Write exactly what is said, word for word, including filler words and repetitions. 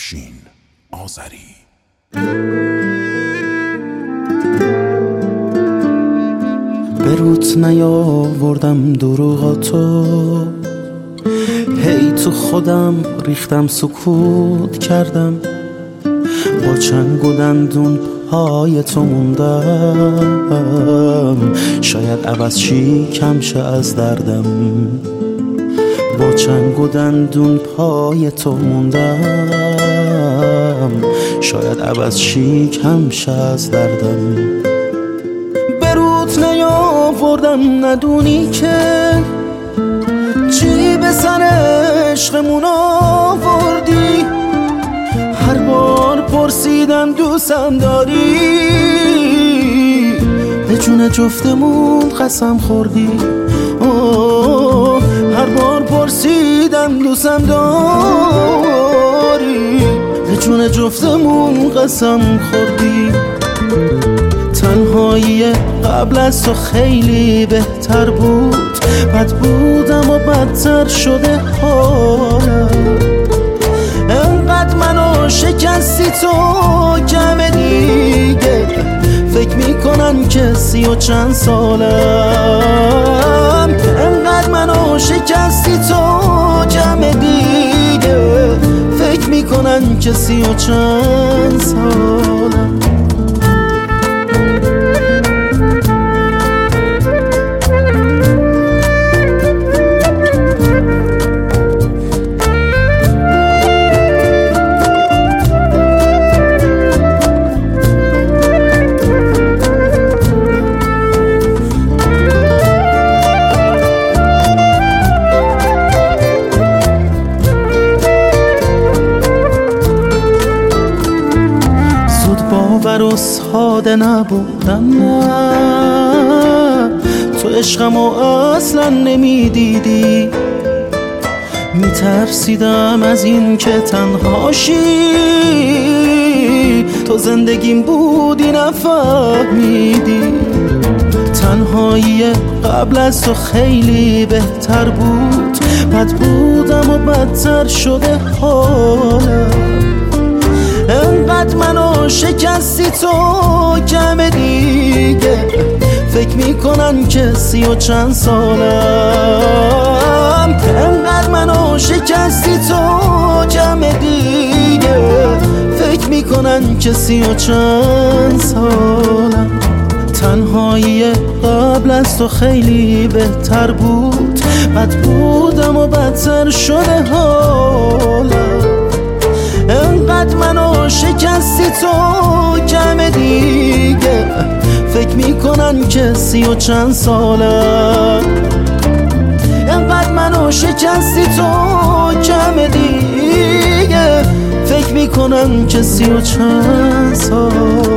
افشین آذری. به روت نیاوردم دروغاتو، هی تو خودم ریختم سکوت کردم، با چنگ و دندون پای تو موندم، شاید عوض چی کم شه از دردم. با چنگ و دندون پای تو موندم، شاید عوض چی کم شه از دردم. به روت نیاوردم ندونی که چی به سر عشقمون آوردی، هر بار پرسیدم دوستم داری، به جون جفتمون قسم خوردی. اوه هر بار پرسیدم دوستم داری، به جون جفتمون قسم خوردی. تنهایی قبل از تو خیلی بهتر بود، بد بودم و بدتر شده حالم. انقدر منو شکستی تو کم دیگه، فکر میکنن که سی و چند سالم. انقدر منو شکستی تو کم دیگه، فکر میکنن که سی و چند سالم. باور و ساده نبودم، نه تو عشقمو اصلا نمیدیدی. میترسیدم از این که تنهاشی، تو زندگیم بودی نفهمیدی. تنهایی قبل از تو خیلی بهتر بود، بد بودم و بدتر شده حالم. انقدر منو شکستی تو کم دیگه، فکر میکنن که سی و چند سالم. انقدر منو شکستی تو کم دیگه، فکر میکنن که سی و چند سالم. تنهایی قبل از تو خیلی بهتر بود، بد بودم و بدتر شده حالم. انقدر منو شکستی تو کم دیگه، فکر میکنن که سی و چند سالم. انقدر منو شکستی تو کم دیگه، فکر میکنن که سی و چند سالم.